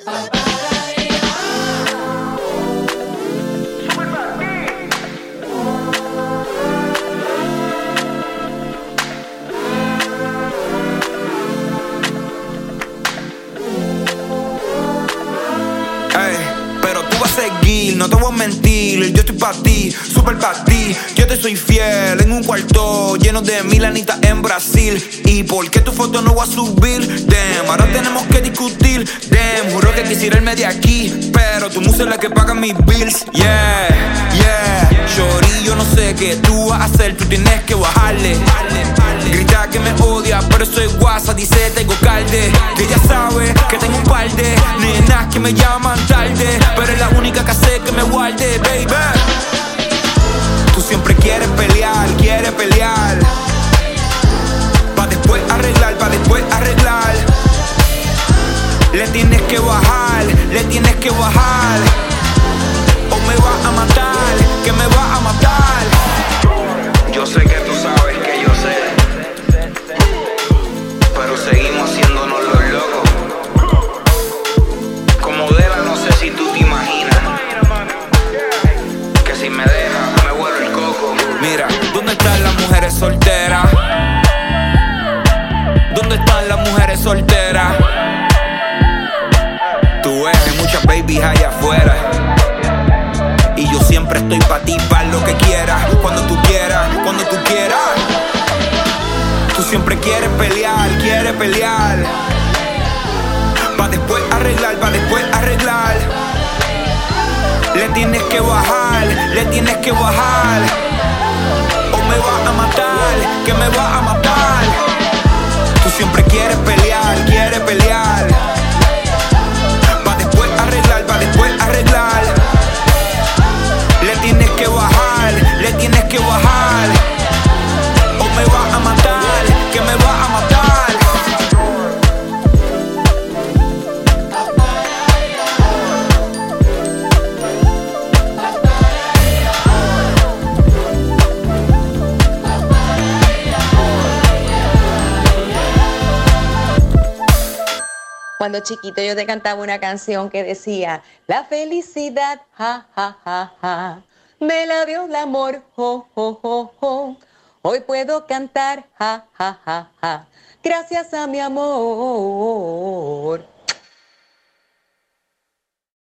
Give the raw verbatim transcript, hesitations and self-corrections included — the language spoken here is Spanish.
No te voy a mentir, yo estoy pa' ti, súper pa' ti. Yo te soy fiel en un cuarto lleno de milanitas en Brasil. ¿Y por qué tu foto no voy a subir? Damn, ahora tenemos que discutir. Damn, juro que quisiera irme de aquí, pero tu música es la que paga mis bills. Yeah, yeah, shorty, yo no sé qué tú vas a hacer, tú tienes que bajarle. Grita que me odia, pero soy guasa, dice tengo calde. Que ella sabe que tengo un par de nenas que me llaman tarde, pero es la única que hace que me guarde, baby. Tú siempre quieres pelear, quieres pelear, pa' después arreglar, pa' después arreglar. Le tienes que bajar, le tienes que bajar, o me vas a matar, que me vas a matar. Yo sé que tú sabes que yo sé, pero seguimos haciéndonos los locos. Como Dela, no sé si tú te imaginas que si me deja, me vuelvo el coco. Mira, ¿dónde están las mujeres solteras? ¿Dónde están las mujeres solteras? Tú ves, hay muchas babies allá afuera, y yo siempre estoy pa' ti, pa' lo que quieras, cuando tú quieras, cuando tú quieras. Tú siempre quieres pelear, quieres pelear, pa' después arreglar, pa' después arreglar. Le tienes que bajar, le tienes que bajar, o me vas a matar, que me vas a matar. Tú siempre quieres pelear, quieres pelear, pa' después arreglar, pa' después arreglar. Le tienes que bajar, le tienes que bajar, o me vas a matar, que me vas a matar. Cuando chiquito yo te cantaba una canción que decía: la felicidad, ja, ja, ja, ja, me la dio el amor, jo, jo, jo, jo. Hoy puedo cantar, ja, ja, ja, ja, gracias a mi amor.